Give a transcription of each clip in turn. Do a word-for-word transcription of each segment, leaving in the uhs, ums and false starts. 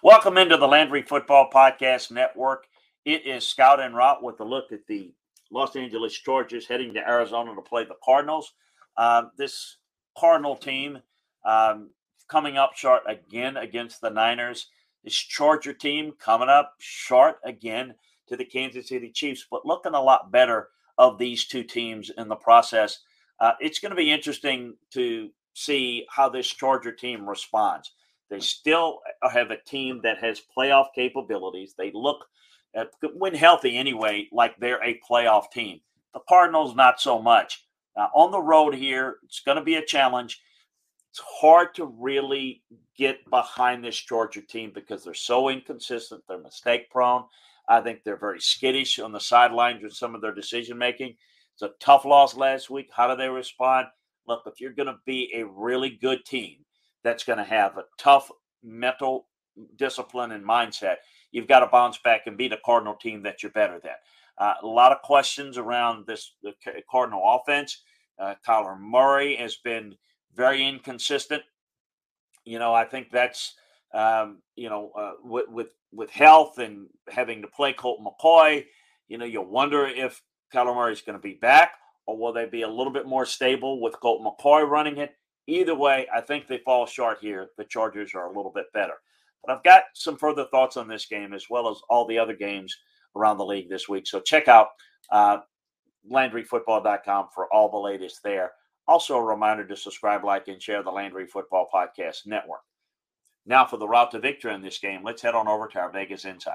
Welcome into the Landry Football Podcast Network. It is Scout en route with a look at the Los Angeles Chargers heading to Arizona to play the Cardinals. Uh, this Cardinal team um, coming up short again against the Niners. This Charger team coming up short again to the Kansas City Chiefs, but looking a lot better of these two teams in the process. Uh, it's going to be interesting to see how this Charger team responds. They still have a team that has playoff capabilities. They look, uh, when healthy anyway, like they're a playoff team. The Cardinals, not so much. Now, on the road here, it's going to be a challenge. It's hard to really get behind this Georgia team because they're so inconsistent. They're mistake prone. I think they're very skittish on the sidelines with some of their decision making. It's a tough loss last week. How do they respond? Look, if you're going to be a really good team that's going to have a tough mental discipline and mindset, you've got to bounce back and beat a Cardinal team that you're better than. Uh, a lot of questions around this the Cardinal offense. Uh, Kyler Murray has been very inconsistent. You know, I think that's, um, you know, uh, with, with with health and having to play Colt McCoy, you know, you wonder if Kyler Murray is going to be back, or will they be a little bit more stable with Colt McCoy running it? Either way, I think they fall short here. The Chargers are a little bit better. But I've got some further thoughts on this game as well as all the other games around the league this week. So check out uh, Landry Football dot com for all the latest there. Also a reminder to subscribe, like, and share the Landry Football Podcast Network. Now for the route to victory in this game, let's head on over to our Vegas Insider.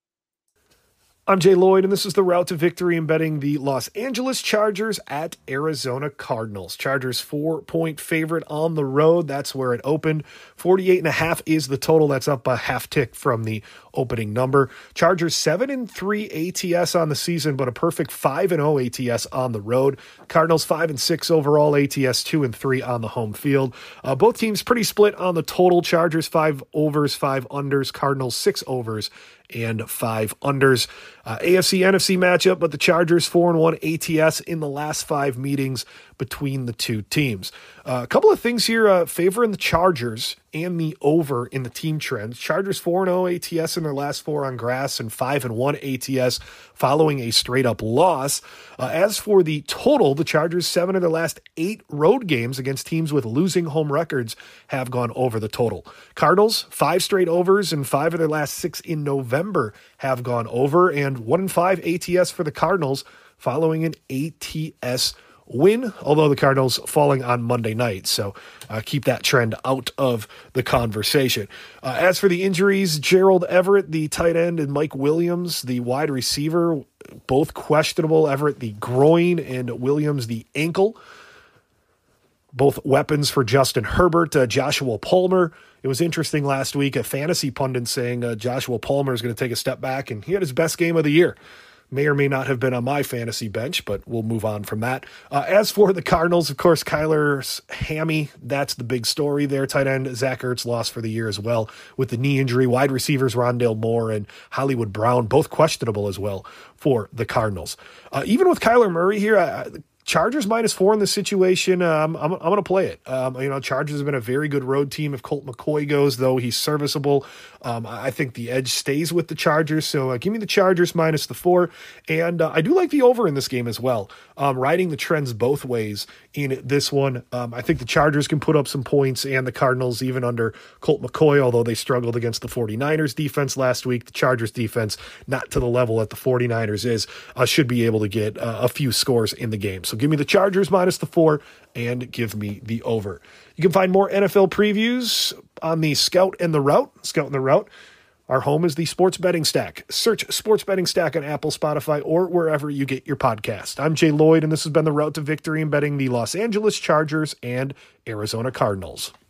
I'm Jay Lloyd, and this is the route to victory in betting the Los Angeles Chargers at Arizona Cardinals. Chargers four-point favorite on the road. That's where it opened. forty-eight and a half is the total. That's up a half tick from the opening number. Chargers seven and three A T S on the season, but a perfect five and oh A T S on the road. Cardinals five and six overall A T S, two and three on the home field. Uh, both teams pretty split on the total. Chargers five overs, five unders. Cardinals six overs and five unders. Uh, A F C N F C matchup, but the Chargers four and one A T S in the last five meetings between the two teams. Uh, a couple of things here uh, favoring the Chargers and the over in the team trends. Chargers four and oh A T S in their last four on grass and five and one A T S following a straight up loss. Uh, as for the total, the Chargers seven of their last eight road games against teams with losing home records have gone over the total. Cardinals five straight overs and five of their last six in November have gone over, and one and five A T S for the Cardinals following an A T S win, although the Cardinals falling on Monday night, so uh, keep that trend out of the conversation. Uh, as for the injuries, Gerald Everett, the tight end, and Mike Williams, the wide receiver, both questionable. Everett, the groin, and Williams, the ankle. Both weapons for Justin Herbert. Uh, Joshua Palmer, it was interesting last week, a fantasy pundit saying uh, Joshua Palmer is going to take a step back, and he had his best game of the year. May or may not have been on my fantasy bench, but we'll move on from that. Uh, as for the Cardinals, of course, Kyler's hammy, that's the big story there. Tight end Zach Ertz lost for the year as well with the knee injury. Wide receivers Rondale Moore and Hollywood Brown, both questionable as well for the Cardinals. Uh, even with Kyler Murray here, I, Chargers minus four in this situation. Um, I'm, I'm going to play it. Um, you know, Chargers have been a very good road team. If Colt McCoy goes, though, he's serviceable. Um, I think the edge stays with the Chargers. So uh, give me the Chargers minus the four. And uh, I do like the over in this game as well. Um, riding the trends both ways in this one. Um, I think the Chargers can put up some points, and the Cardinals, even under Colt McCoy, although they struggled against the 49ers defense last week, the Chargers defense, not to the level that the 49ers is, uh, should be able to get uh, a few scores in the game. So give me the Chargers minus the four and give me the over. You can find more N F L previews on the Scout and the Route. Scout and the Route. Our home is the Sports Betting Stack. Search Sports Betting Stack on Apple, Spotify, or wherever you get your podcast. I'm Jay Lloyd, and this has been the Route to Victory in betting the Los Angeles Chargers and Arizona Cardinals.